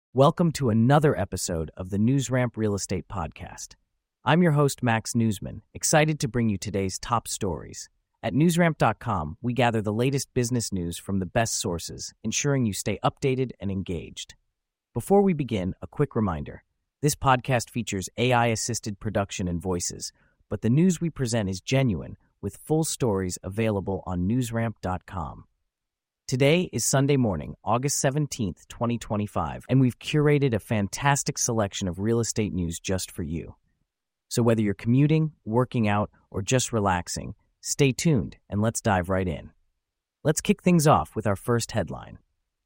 Welcome to another episode of the NewsRamp Real Estate Podcast. I'm your host, Max Newsman, excited to bring you today's top stories. At newsramp.com, we gather the latest business news from the best sources, ensuring you stay updated and engaged. Before we begin, a quick reminder. This podcast features AI-assisted production and voices, but the news we present is genuine, with full stories available on newsramp.com. Today is Sunday morning, August 17th, 2025, and we've curated a fantastic selection of real estate news just for you. So whether you're commuting, working out, or just relaxing, stay tuned and let's dive right in. Let's kick things off with our first headline.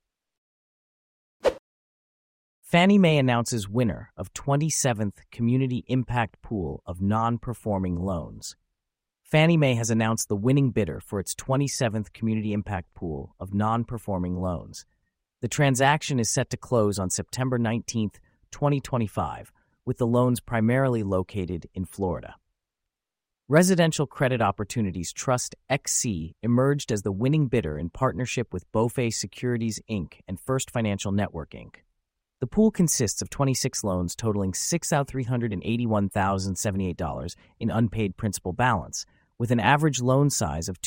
Fannie Mae announces winner of 27th Community Impact Pool of Non-Performing Loans. Fannie Mae has announced the winning bidder for its 27th Community Impact Pool of Non-Performing Loans. The transaction is set to close on September 19, 2025, with the loans primarily located in Florida. Residential Credit Opportunities Trust XC emerged as the winning bidder in partnership with BofA Securities, Inc. and First Financial Network, Inc. The pool consists of 26 loans totaling $6,381,078 in unpaid principal balance, with an average loan size of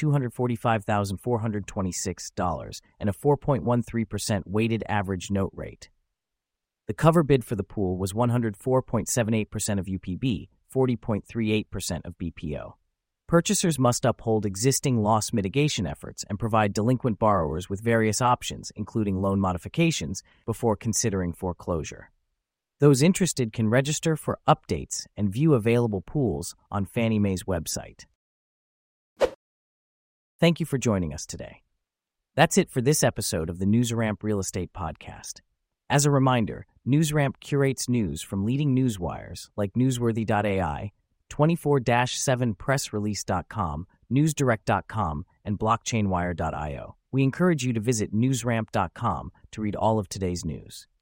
$245,426 and a 4.13% weighted average note rate. The cover bid for the pool was 104.78% of UPB, 40.38% of BPO. Purchasers must uphold existing loss mitigation efforts and provide delinquent borrowers with various options, including loan modifications, before considering foreclosure. Those interested can register for updates and view available pools on Fannie Mae's website. Thank you for joining us today. That's it for this episode of the NewsRamp Real Estate Podcast. As a reminder, NewsRamp curates news from leading news wires like Newsworthy.ai, 24-7pressrelease.com, newsdirect.com, and blockchainwire.io. We encourage you to visit newsramp.com to read all of today's news.